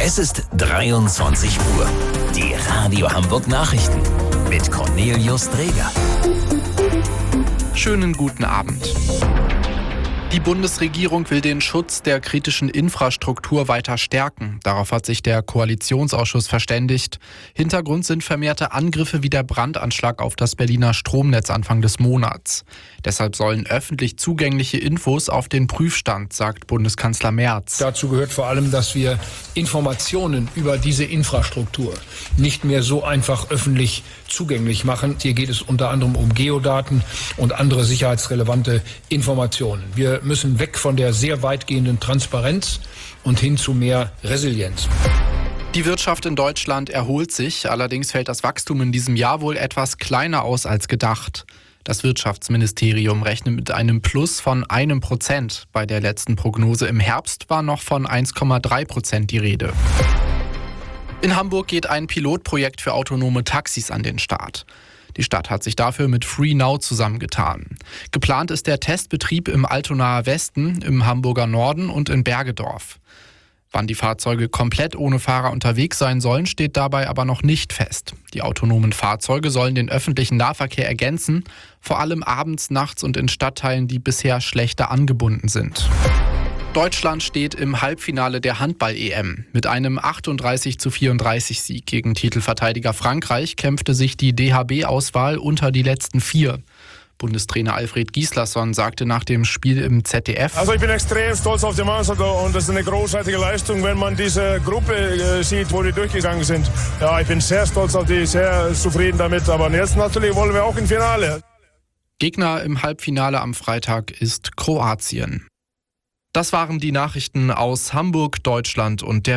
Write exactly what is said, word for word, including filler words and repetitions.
Es ist dreiundzwanzig Uhr. Die Radio Hamburg Nachrichten mit Cornelius Dreger. Schönen guten Abend. Die Bundesregierung will den Schutz der kritischen Infrastruktur weiter stärken. Darauf hat sich der Koalitionsausschuss verständigt. Hintergrund sind vermehrte Angriffe wie der Brandanschlag auf das Berliner Stromnetz Anfang des Monats. Deshalb sollen öffentlich zugängliche Infos auf den Prüfstand, sagt Bundeskanzler Merz. Dazu gehört vor allem, dass wir Informationen über diese Infrastruktur nicht mehr so einfach öffentlich zugänglich machen. Hier geht es unter anderem um Geodaten und andere sicherheitsrelevante Informationen. Wir müssen weg von der sehr weitgehenden Transparenz und hin zu mehr Resilienz. Die Wirtschaft in Deutschland erholt sich, allerdings fällt das Wachstum in diesem Jahr wohl etwas kleiner aus als gedacht. Das Wirtschaftsministerium rechnet mit einem Plus von einem Prozent. Bei der letzten Prognose im Herbst war noch von eins Komma drei Prozent die Rede. In Hamburg geht ein Pilotprojekt für autonome Taxis an den Start. Die Stadt hat sich dafür mit FreeNow zusammengetan. Geplant ist der Testbetrieb im Altonaer Westen, im Hamburger Norden und in Bergedorf. Wann die Fahrzeuge komplett ohne Fahrer unterwegs sein sollen, steht dabei aber noch nicht fest. Die autonomen Fahrzeuge sollen den öffentlichen Nahverkehr ergänzen, vor allem abends, nachts und in Stadtteilen, die bisher schlechter angebunden sind. Deutschland steht im Halbfinale der Handball-E M. Mit einem achtunddreißig zu vierunddreißig Sieg gegen Titelverteidiger Frankreich kämpfte sich die D H B-Auswahl unter die letzten vier. Bundestrainer Alfred Gislason sagte nach dem Spiel im Z D F: Also ich bin extrem stolz auf die Mannschaft und das ist eine großartige Leistung, wenn man diese Gruppe äh, sieht, wo die durchgegangen sind. Ja, ich bin sehr stolz auf die, sehr zufrieden damit, aber jetzt natürlich wollen wir auch im Finale. Gegner im Halbfinale am Freitag ist Kroatien. Das waren die Nachrichten aus Hamburg, Deutschland und der